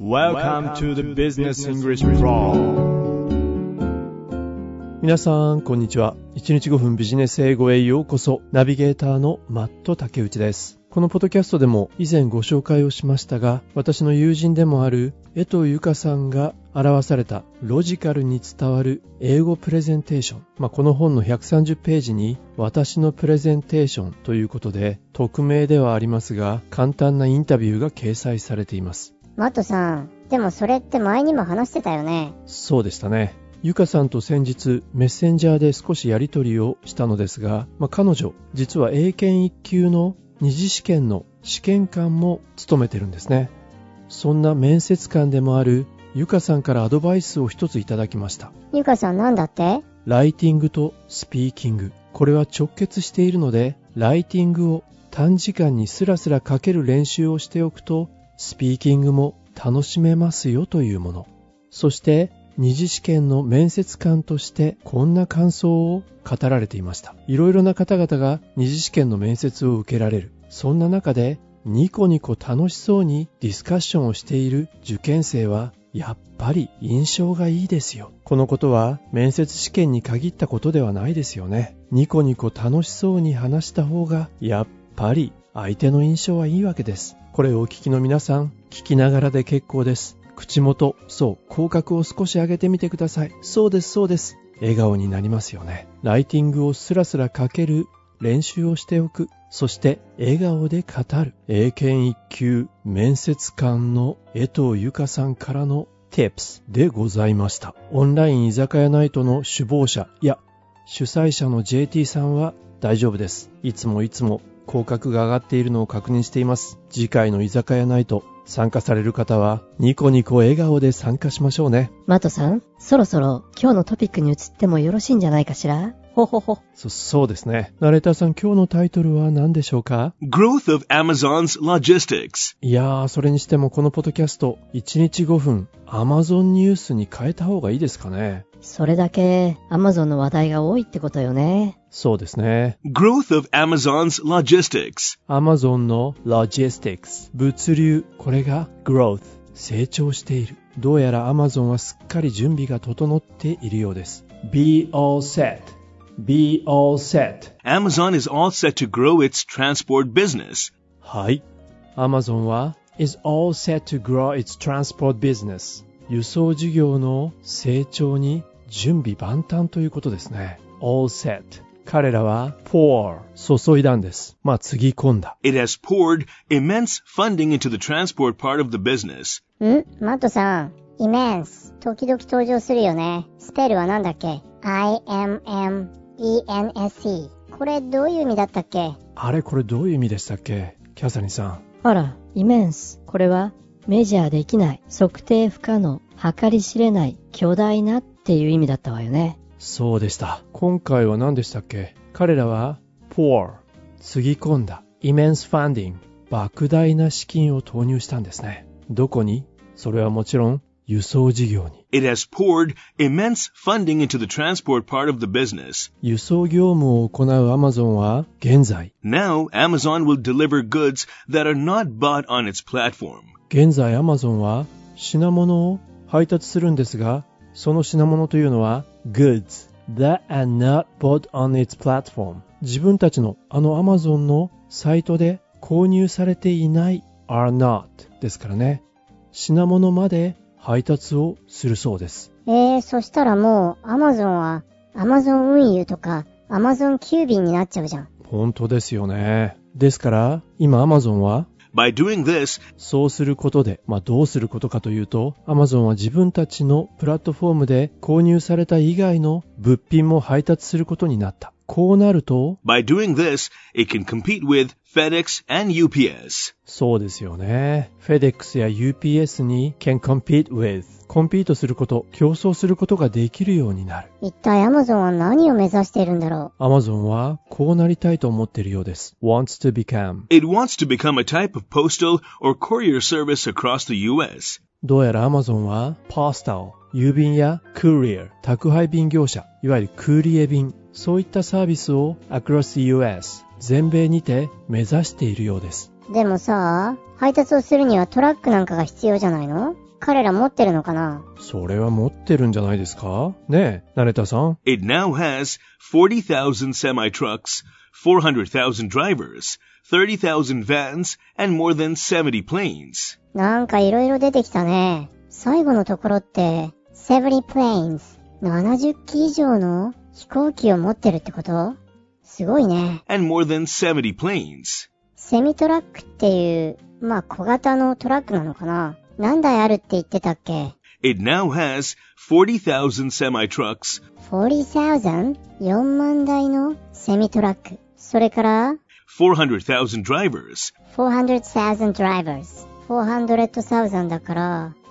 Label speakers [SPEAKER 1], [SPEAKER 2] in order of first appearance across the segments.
[SPEAKER 1] Welcome to the Business English Pro。 皆さんこんにちは。1日5分ビジネス英語へようこそ。ナビゲーターのマット竹内です。このポッドキャストでも以前ご紹介をしましたが、私の友人でもある江藤由香さんが表されたロジカルに伝わる英語プレゼンテーション、この本の130ページに私のプレゼンテーションということで、匿名ではありますが簡単なインタビューが掲載されています。
[SPEAKER 2] マットさん、でもそれって前にも話してたよね。
[SPEAKER 1] そうでしたね。ゆかさんと先日メッセンジャーで少しやり取りをしたのですが、彼女実は英検1級の二次試験の試験官も務めてるんですね。そんな面接官でもあるゆかさんからアドバイスを一ついただきました。
[SPEAKER 2] ゆかさんなんだって？
[SPEAKER 1] ライティングとスピーキング、これは直結しているので、ライティングを短時間にスラスラ書ける練習をしておくとスピーキングも楽しめますよというもの。そして二次試験の面接官としてこんな感想を語られていました。いろいろな方々が二次試験の面接を受けられる。そんな中でニコニコ楽しそうにディスカッションをしている受験生はやっぱり印象がいいですよ。このことは面接試験に限ったことではないですよね。ニコニコ楽しそうに話した方がやっぱり相手の印象はいいわけです。これをお聞きの皆さん、聞きながらで結構です。口元、口角を少し上げてみてください。そうです、そうです。笑顔になりますよね。ライティングをスラスラ書ける練習をしておく。そして笑顔で語る。英検1級面接官の江藤由香さんからの Tips でございました。オンライン居酒屋ナイトの首謀者、主催者の JT さんは大丈夫です。いつも口角が上がっているのを確認しています。次回の居酒屋ナイト参加される方はニコニコ笑顔で参加しましょうね。
[SPEAKER 2] マットさん、そろそろ今日のトピックに移ってもよろしいんじゃないかしら。
[SPEAKER 1] そうですね。ナレーターさん、今日のタイトルは何でしょうか？
[SPEAKER 3] Growth of Amazon's Logistics。
[SPEAKER 1] いやー、それにしてもこのポッドキャスト1日5分 Amazon ニュースに変えた方がいいですかね。
[SPEAKER 2] それだけ Amazon の話題が多いってことよね。
[SPEAKER 1] そうですね。
[SPEAKER 3] Growth of Amazon's Logistics。
[SPEAKER 1] Amazon の Logistics、 物流、これが Growth、 成長している。どうやら Amazon はすっかり準備が整っているようです。 Be all set。Be all set。
[SPEAKER 3] Amazon is all set to grow its transport business.
[SPEAKER 1] はい。Amazon は is all set to grow its transport business。 輸送事業の成長に準備万端ということですね。all set。 彼らは pour、 注いだんです。つぎ込んだ。
[SPEAKER 3] It has poured immense funding into the transport part of the business.
[SPEAKER 2] マットさん、immense 時々登場するよね。スペルはなんだっけ？ IMMENSE。 これどういう意味だったっけ？
[SPEAKER 1] これどういう意味でしたっけ？キャサリンさん。
[SPEAKER 2] immense。これはメジャーできない、測定不可能、計り知れない、巨大なっていう意味だったわよね。
[SPEAKER 1] そうでした。今回は何でしたっけ？彼らは pour、 つぎ込んだ。 immense funding、 莫大な資金を投入したんですね。どこに？それはもちろん輸送事業に。
[SPEAKER 3] It has poured immense funding into the transport part of the business.
[SPEAKER 1] 輸送業務を行う Amazon は現在
[SPEAKER 3] Now, Amazon will deliver goods that are not bought on its platform.
[SPEAKER 1] 現在 Amazon は品物を配達するんですが、その品物というのは goods that are not bought on its platform。 自分たちのAmazon のサイトで購入されていない are not ですからね。品物まで配達をするそうです。
[SPEAKER 2] そしたらもう Amazon は Amazon 運輸とか Amazon 急便になっちゃうじゃん。
[SPEAKER 1] 本当ですよね。ですから今 Amazon は
[SPEAKER 3] By doing this、
[SPEAKER 1] そうすることで、どうすることかというと、Amazon は自分たちのプラットフォームで購入された以外の物品も配達することになった。こうなると、
[SPEAKER 3] By doing this, it can compete with FedEx and UPS.
[SPEAKER 1] そうですよね。FedEx や UPS に can compete with、 コンピートすること、競争することができるようになる。
[SPEAKER 2] 一体 Amazon は何を目指しているんだろう？
[SPEAKER 1] Amazon はこうなりたいと思っているようです。wants to become。
[SPEAKER 3] It wants to become a type of postal or courier service across the US.
[SPEAKER 1] どうやら Amazon は postal、 郵便や courier、 宅配便業者、いわゆるクーリエ便、そういったサービスを across the US、 全米にて目指しているようです。
[SPEAKER 2] でもさ、配達をするにはトラックなんかが必要じゃないの？
[SPEAKER 4] 彼ら持ってるのかな？
[SPEAKER 1] それは持ってるんじゃないですか？ねえ、成田さん。
[SPEAKER 3] It now has 40,000 semi-trucks, 400,000 drivers, 30,000 vans, and more than 70 planes.
[SPEAKER 4] なんかいろいろ出てきたね。最後のところって、70 planes、70機以上の飛行機を持ってるってこと？すごいね。
[SPEAKER 3] And more than 70 planes.
[SPEAKER 4] セミトラックっていう、小型のトラックなのかな？何台あるって言ってたっけ？
[SPEAKER 3] It now has 40,000 semi-trucks,
[SPEAKER 4] 40,000? 4万台のセミトラック。それから、
[SPEAKER 3] 400,000 drivers,
[SPEAKER 4] 400,000 drivers。400,000 だから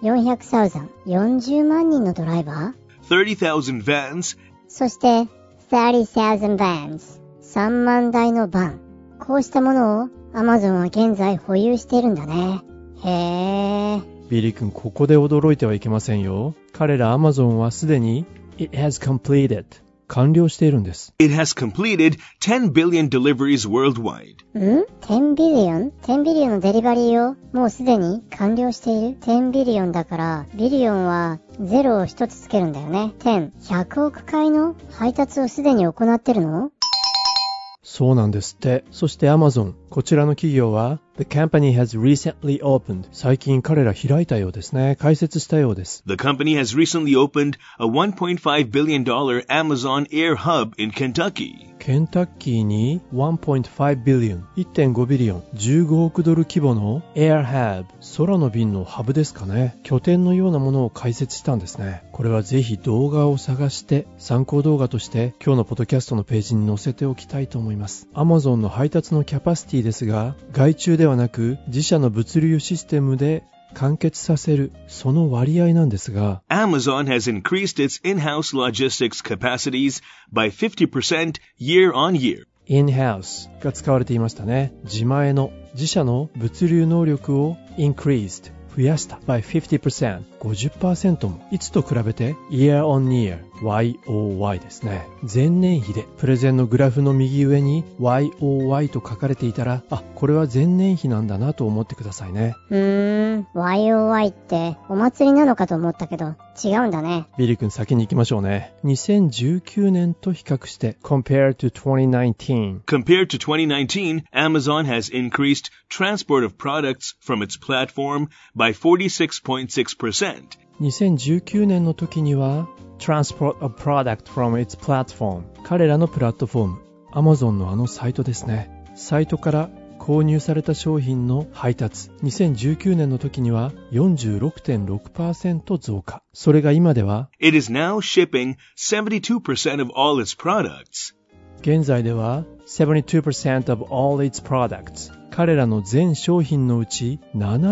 [SPEAKER 4] 、400,000。40万人のドライバー？
[SPEAKER 3] 30,000 vans, そ
[SPEAKER 4] して、30,000 vans。3万台のバン。こうしたものを Amazon は現在保有しているんだね。へー。
[SPEAKER 1] ビリー君、ここで驚いてはいけませんよ。彼ら Amazon はすでに It has completed 完了しているんです。
[SPEAKER 3] It has completed 10 billion deliveries worldwide.
[SPEAKER 4] 10ビリオン ?10 ビリオンのデリバリーをもうすでに完了している ?10 ビリオンだから、ビリオンは0を一つつけるんだよね。10、100億回の配達をすでに行ってるの？
[SPEAKER 1] そうなんですって。そして Amazon、こちらの企業は The company has recently opened 最近彼ら開いたようですね。開設したようです。
[SPEAKER 3] The company has recently opened a $1.5 billion Amazon Air Hub in Kentucky.
[SPEAKER 1] ケンタッキーに 1.5 billion 1.5 ビリオン15億ドル規模の Air Hub 空の便のハブですかね。拠点のようなものを開設したんですね。これはぜひ動画を探して参考動画として今日のポッドキャストのページに載せておきたいと思います。 Amazon の配達のキャパシティですが、外注ではなく自社の物流システムで完結させるその割合なんですが、
[SPEAKER 3] Amazon has increased its in-house logistics capacities by 50% year on yeyear.
[SPEAKER 1] in-house が使われていましたね。自前の自社の物流能力を increased 増やした by 50%、50% も。いつと比べて year on year YOY ですね。前年比でプレゼンのグラフの右上に YOY と書かれていたら、これは前年比なんだなと思ってくださいね。
[SPEAKER 4] YOY ってお祭りなのかと思ったけど違うんだね。
[SPEAKER 1] ビリ君先に行きましょうね。2019年と比較して Compared to 2019
[SPEAKER 3] Compared to 2019, Amazon has increased transport of products from its platform by 46.6%.
[SPEAKER 1] 2019年の時には Transport a product from its platform 彼らのプラットフォーム Amazon のあのサイトですね。サイトから購入された商品の配達2019年の時には 46.6% 増加。それが今では
[SPEAKER 3] It is now shipping 72% of all its products.
[SPEAKER 1] 現在では 72% of all its products 彼らの全商品のうち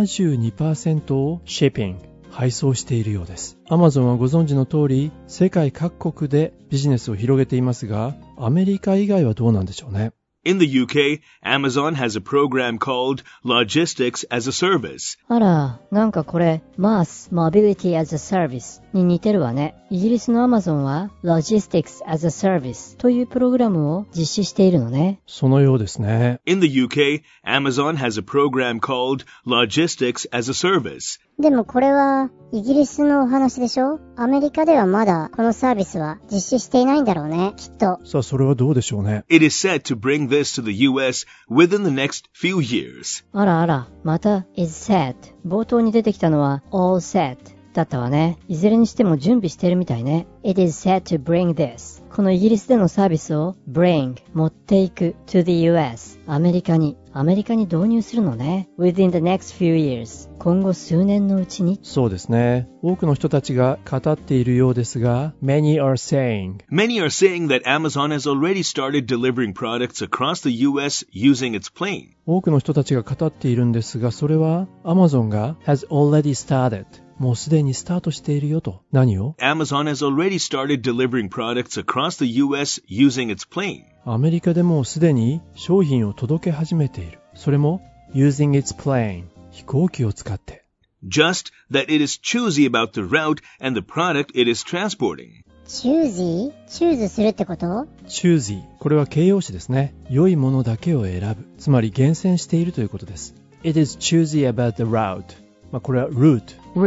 [SPEAKER 1] 72% を shipping配送しているようです。 Amazon はご存知の通り世界各国でビジネスを広げていますが、アメリカ以外はどうなんでしょうね。
[SPEAKER 3] In the UK, Amazon has a program called Logistics as a Service.
[SPEAKER 2] あら、なんかこれ Mass Mobility as a Service に似てるわね。イギリスの Amazon は Logistics as a Service というプログラムを実施しているのね。
[SPEAKER 1] そのようですね。
[SPEAKER 3] In the UK, Amazon has a program called Logistics as a Service.
[SPEAKER 4] でもこれはイギリスのお話でしょ？アメリカではまだこのサービスは実施していないんだろうね、きっと。
[SPEAKER 1] さあそれはどうでしょうね。
[SPEAKER 3] It is set to bring this to the US within the next few years.
[SPEAKER 2] あらあら、また is set 冒頭に出てきたのは all set だったわね。いずれにしても準備してるみたいね。It is set to bring this このイギリスでのサービスを bring 持っていく to the US アメリカに導入するのね。within the next few years 今後数年のうちに。
[SPEAKER 1] そうですね。多くの人たちが語っているようですが、Many are saying
[SPEAKER 3] that Amazon has already started delivering products across the US using its plane.
[SPEAKER 1] 多くの人たちが語っているんですが、それは Amazon が has already startedもうすでにスタートしているよと。何を？
[SPEAKER 3] Amazon has already started delivering products across the US using its plane.
[SPEAKER 1] アメリカでもうすでに商品を届け始めている。それも using its plane 飛行機を使って。
[SPEAKER 3] Just that it is choosy about the route and the product it is transporting.
[SPEAKER 4] チューズするってこと？
[SPEAKER 1] choosy これは形容詞ですね。良いものだけを選ぶ。つまり厳選しているということです。It is choosy about the route。これは route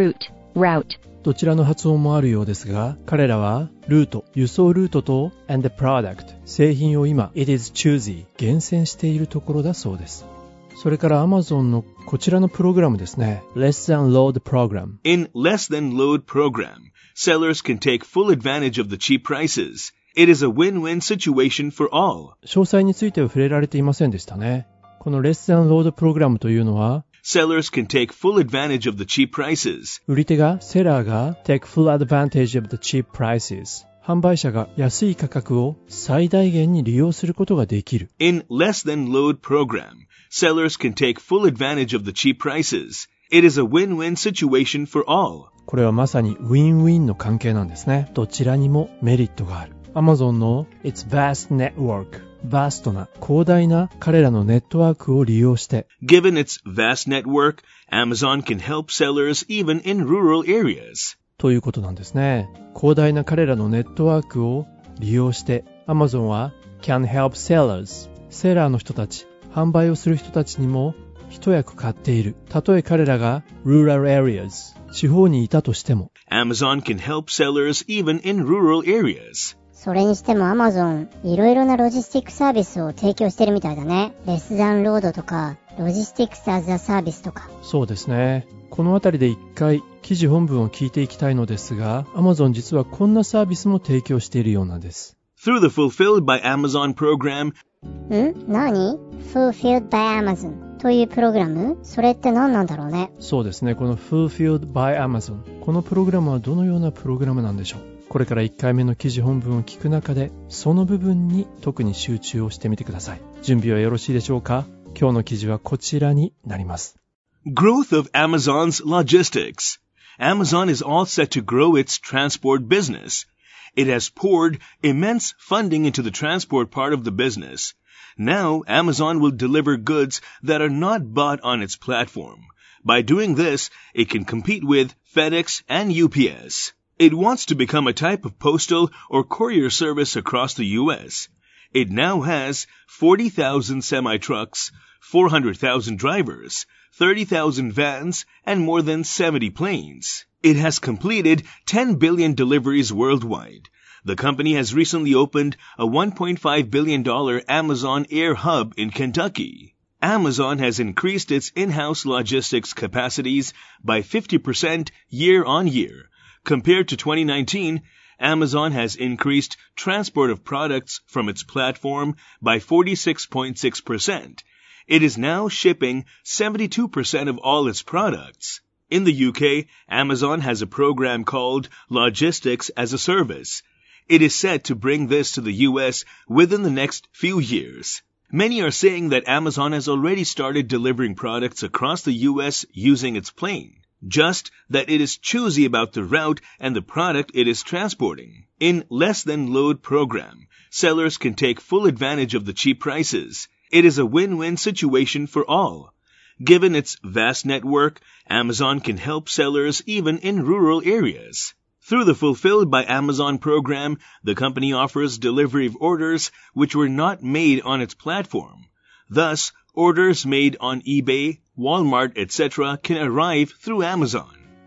[SPEAKER 2] route。
[SPEAKER 1] どちらの発音もあるようですが、彼らはルート、輸送ルートと and the product、製品を今 It is choosy、厳選しているところだそうです。それから Amazon のこちらのプログラムですね。Less than load program。
[SPEAKER 3] In less than load program, sellers can take full advantage of the cheap prices. It is a win-win situation for all.
[SPEAKER 1] 詳細については触れられていませんでしたね。この Less than load program というのは、
[SPEAKER 3] Sellers can take full advantage of the cheap prices.
[SPEAKER 1] 売り手が、セラーが take full advantage of the cheap prices。販売者が安い価格を最大限に利用することができる。
[SPEAKER 3] In less than load program, sellers can take full advantage of the cheap prices. It is a win-win situation for all.
[SPEAKER 1] これはまさにウィンウィンの関係なんですね。どちらにもメリットがある。Amazon の Its vast network、バストな広大な彼らのネットワークを利用して、
[SPEAKER 3] Given its vast network, Amazon can help sellers even in rural areas.
[SPEAKER 1] ということなんですね。広大な彼らのネットワークを利用して、Amazon は can help sellers、セラーの人たち、販売をする人たちにも一役買っている。たとえ彼らが rural areas、地方にいたとしても、
[SPEAKER 3] Amazon can help sellers even in rural areas.
[SPEAKER 4] それにしても Amazon、いろいろなロジスティックサービスを提供してるみたいだね。レスダンロードとか、ロジスティックスアザサービスとか。
[SPEAKER 1] そうですね。このあたりで一回記事本文を聞いていきたいのですが、Amazon 実はこんなサービスも提供しているようなんです。
[SPEAKER 3] Through the Fulfilled by Amazon program,
[SPEAKER 4] 何？ Fulfilled by Amazon というプログラム？それって何なんだろうね。
[SPEAKER 1] そうですね。この Fulfilled by Amazon。このプログラムはどのようなプログラムなんでしょう。これから1回目の記事本文を聞く中で、その部分に特に集中をしてみてください。準備はよろしいでしょうか？今日の記事はこちらになります。
[SPEAKER 3] Growth of Amazon's logistics. Amazon is all set to grow its transport business. It has poured immense funding into the transport part of the business. Now, Amazon will deliver goods that are not bought on its platform. By doing this, it can compete with FedEx and UPS. It wants to become a type of postal or courier service across the U.S. It now has 40,000 semi-trucks, 400,000 drivers, 30,000 vans, and more than 70 planes. It has completed 10 billion deliveries worldwide. The company has recently opened a $1.5 billion Amazon Air Hub in Kentucky. Amazon has increased its in-house logistics capacities by 50% year on year. Compared to 2019, Amazon has increased transport of products from its platform by 46.6%. It is now shipping 72% of all its products. In the UK, Amazon has a program called Logistics as a Service. It is set to bring this to the US within the next few years. Many are saying that Amazon has already started delivering products across the US using its plane. Just that it is choosy about the route and the product it is transporting. In less than load program, sellers can take full advantage of the cheap prices. It is a win-win situation for all. Given its vast network, Amazon can help sellers even in rural areas. Through the Fulfilled by Amazon program, the company offers delivery of orders which were not made on its platform. Thus, orders made on eBay, Walmart, etc. can arrive through Amazon.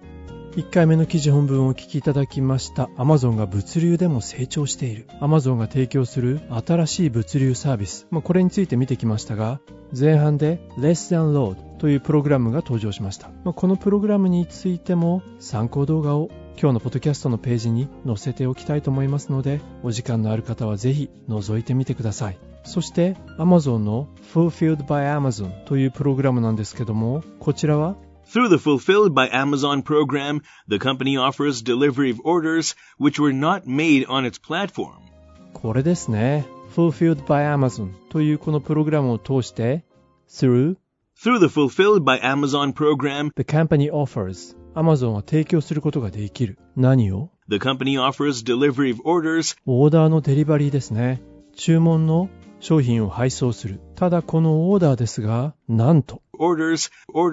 [SPEAKER 1] 1回目の記事本文をお聞きいただきました。 Amazon が物流でも成長している。 Amazon が提供する新しい物流サービス、これについて見てきましたが、前半で Less than Load というプログラムが登場しました。このプログラムについても参考動画を今日のポッドキャストのページに載せておきたいと思いますので、お時間のある方はぜひ覗いてみてください。そして Amazon の Fulfilled by Amazon というプログラムなんですけども、こちらは
[SPEAKER 3] Through the Fulfilled by Amazon program, the company offers delivery of orders which were not made on its platform.
[SPEAKER 1] これですね。Fulfilled by Amazon というこのプログラムを通して Through
[SPEAKER 3] the Fulfilled by Amazon program,
[SPEAKER 1] the company offers Amazon は提供することができる。何を？
[SPEAKER 3] The company offers delivery of orders.
[SPEAKER 1] オーダーのデリバリーですね。注文の商品を配送する。ただこのオーダーですが、なんと
[SPEAKER 3] orders,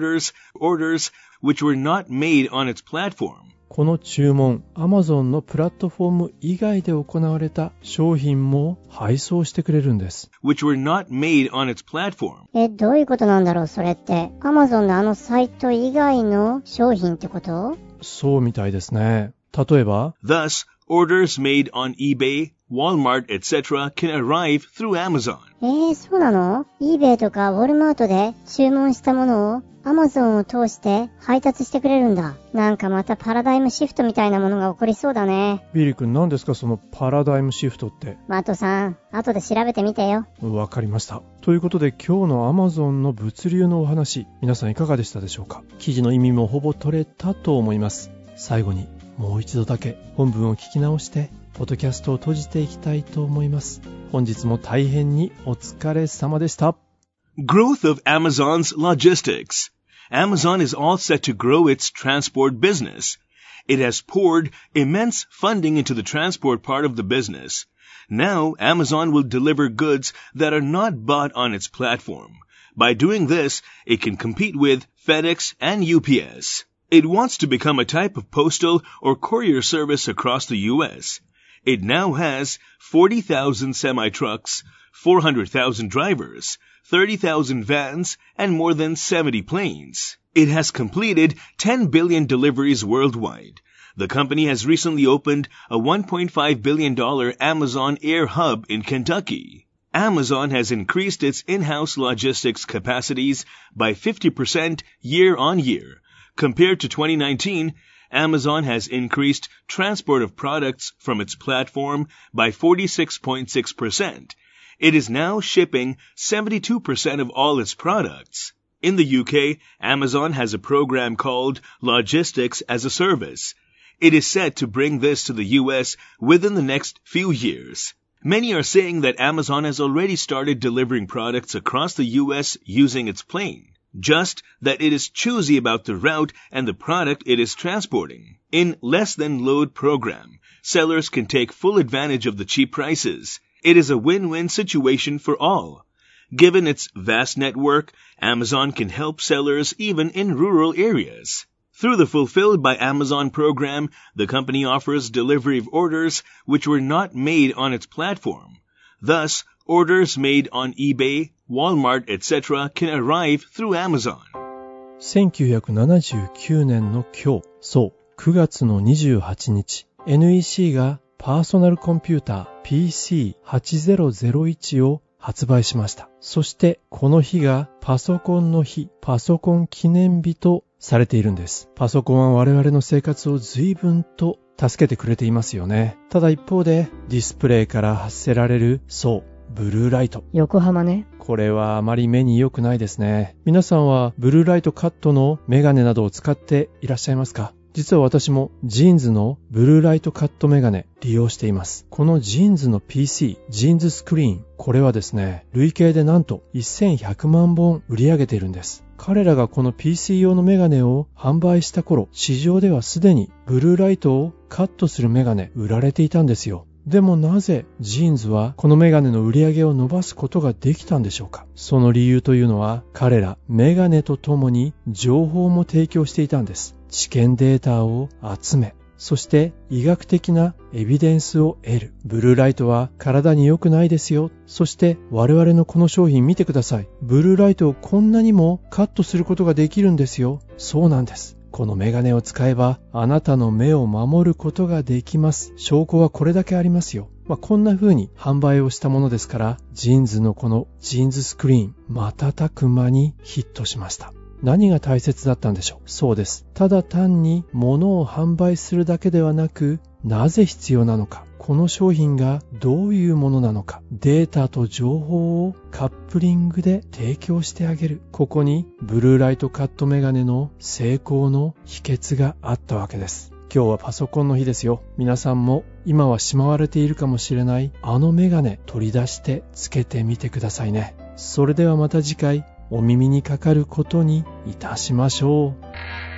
[SPEAKER 3] which were not made on its platform.
[SPEAKER 1] この注文、Amazon のプラットフォーム以外で行われた商品も配送してくれるんです。
[SPEAKER 3] which were not made on its platform.
[SPEAKER 4] どういうことなんだろう、それって。Amazon のあのサイト以外の商品ってこと？
[SPEAKER 1] そうみたいですね。例えば、
[SPEAKER 3] Thus, orders made on eBay, Walmart, etc. can arrive through Amazon.
[SPEAKER 4] そうなの？ eBay とか Walmart で注文したものを Amazon を通して配達してくれるんだ。なんかまたパラダイムシフトみたいなものが起こりそうだね。
[SPEAKER 1] ビリー君何ですかそのパラダイムシフトって。
[SPEAKER 4] マトさん、後で調べてみてよ。
[SPEAKER 1] わかりました。ということで今日の Amazon の物流のお話、皆さんいかがでしたでしょうか。記事の意味もほぼ取れたと思います。最後にもう一度だけ本文を聞き直してポッドキャストを閉じていきたいと思います。本日も大変にお疲れ様でした。
[SPEAKER 3] Growth of Amazon's logistics. Amazon is all set to grow its transport business. It has poured immense funding into the transport part of the business. Now, Amazon will deliver goods that are not bought on its platform. By doing this, it can compete with FedEx and UPS. It wants to become a type of postal or courier service across the U.S. It now has 40,000 semi-trucks, 400,000 drivers, 30,000 vans, and more than 70 planes. It has completed 10 billion deliveries worldwide. The company has recently opened a $1.5 billion Amazon Air Hub in Kentucky. Amazon has increased its in-house logistics capacities by 50% year on year. Compared to 2019, Amazon has increased transport of products from its platform by 46.6%. It is now shipping 72% of all its products. In the UK, Amazon has a program called Logistics as a Service. It is set to bring this to the US within the next few years. Many are saying that Amazon has already started delivering products across the US using its plane. Just that it is choosy about the route and the product it is transporting. In less than load program, sellers can take full advantage of the cheap prices. It is a win-win situation for all. Given its vast network, Amazon can help sellers even in rural areas. Through the Fulfilled by Amazon program, the company offers delivery of orders which were not made on its platform. Thus, orders made on eBay, Walmart, etc. can arrive through Amazon.
[SPEAKER 1] 1979年の今日、そう、9月の28日、NEC がパーソナルコンピューター PC8001 を発売しました。そしてこの日がパソコンの日、パソコン記念日とされているんです。パソコンは我々の生活を随分と助けてくれていますよね。ただ一方でディスプレイから発せられる、そう、ブルーライト。
[SPEAKER 2] 横浜ね。
[SPEAKER 1] これはあまり目に良くないですね。皆さんはブルーライトカットのメガネなどを使っていらっしゃいますか？実は私もジーンズのブルーライトカットメガネ利用しています。このジーンズの PC、ジーンズスクリーン、これはですね、累計でなんと1100万本売り上げているんです。彼らがこの PC 用のメガネを販売した頃、市場ではすでにブルーライトをカットするメガネ売られていたんですよ。でもなぜジーンズはこのメガネの売り上げを伸ばすことができたんでしょうか。その理由というのは、彼らメガネとともに情報も提供していたんです。知見データを集め、そして医学的なエビデンスを得る。ブルーライトは体に良くないですよ。そして我々のこの商品見てください。ブルーライトをこんなにもカットすることができるんですよ。そうなんです。このメガネを使えばあなたの目を守ることができます。証拠はこれだけありますよ。こんな風に販売をしたものですから、ジーンズのこのジーンズスクリーン、瞬く間にヒットしました。何が大切だったんでしょう。そうです。ただ単に物を販売するだけではなく、なぜ必要なのか、この商品がどういうものなのか、データと情報をカップリングで提供してあげる。ここにブルーライトカットメガネの成功の秘訣があったわけです。今日はパソコンの日ですよ。皆さんも今はしまわれているかもしれないあのメガネ取り出してつけてみてくださいね。それではまた次回お耳にかかることにいたしましょう。